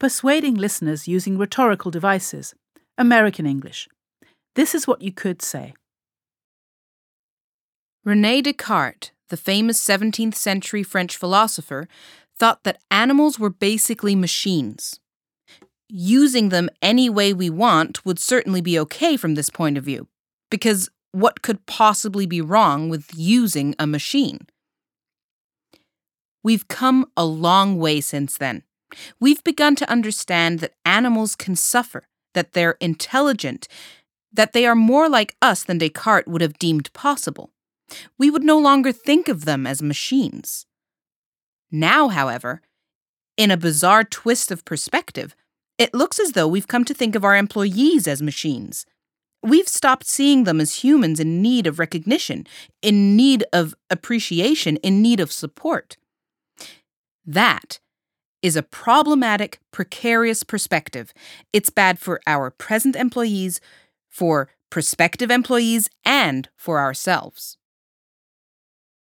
persuading listeners using rhetorical devices, American English. This is what you could say. René Descartes, the famous 17th century French philosopher, thought that animals were basically machines. Using them any way we want would certainly be okay from this point of view, because what could possibly be wrong with using a machine? We've come a long way since then. We've begun to understand that animals can suffer, that they're intelligent, that they are more like us than Descartes would have deemed possible. We would no longer think of them as machines. Now, however, in a bizarre twist of perspective, it looks as though we've come to think of our employees as machines. We've stopped seeing them as humans in need of recognition, in need of appreciation, in need of support. That is a problematic, precarious perspective. It's bad for our present employees, for prospective employees, and for ourselves.